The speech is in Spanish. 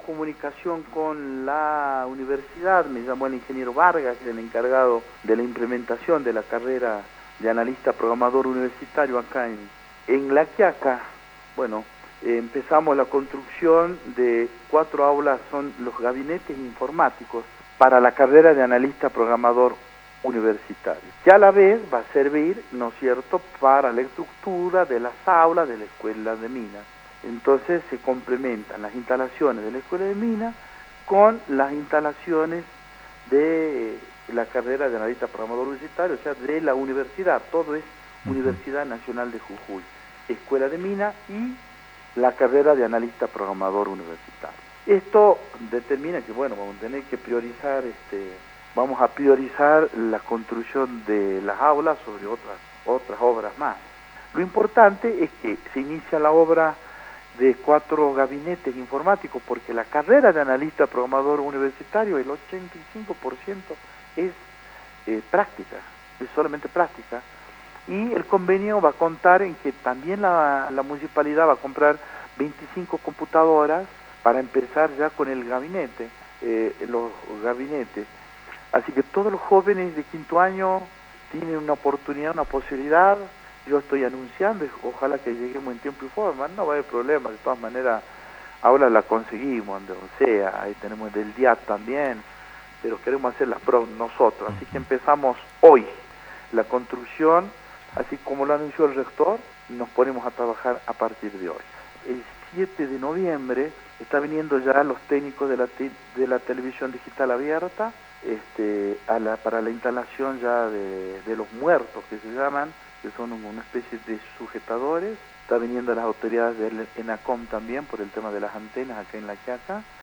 comunicación con la universidad, me llamó el ingeniero Vargas, el encargado de la implementación de la carrera de analista programador universitario acá en La Quiaca. Bueno, empezamos la construcción de 4 aulas, son los gabinetes informáticos para la carrera de analista programador universitario, que a la vez va a servir, ¿no es cierto?, para la estructura de las aulas de la Escuela de Minas. Entonces se complementan las instalaciones de la Escuela de Minas con las instalaciones de la carrera de analista programador universitario, o sea, de la universidad. Todo es Universidad Nacional de Jujuy, Escuela de Minas y la carrera de analista programador universitario. Esto determina que, bueno, vamos a tener que priorizar, vamos a priorizar la construcción de las aulas sobre otras obras más. Lo importante es que se inicia la obra de 4 gabinetes informáticos, porque la carrera de analista programador universitario, el 85% es práctica, es solamente práctica, y el convenio va a contar en que también la municipalidad va a comprar 25 computadoras para empezar ya con el gabinete, los gabinetes. Así que todos los jóvenes de 5º año tienen una oportunidad, una posibilidad. Yo estoy anunciando, ojalá que lleguemos en tiempo y forma, no va a haber problema, de todas maneras, ahora la conseguimos, donde sea, ahí tenemos del DIAT también, pero queremos hacer las pruebas nosotros, así que empezamos hoy la construcción, así como lo anunció el rector, nos ponemos a trabajar a partir de hoy. El 7 de noviembre está viniendo ya los técnicos de la televisión digital abierta, para la instalación ya de los muertos que se llaman, que son una especie de sujetadores. Está viniendo las autoridades del ENACOM también por el tema de las antenas acá en La Quiaca.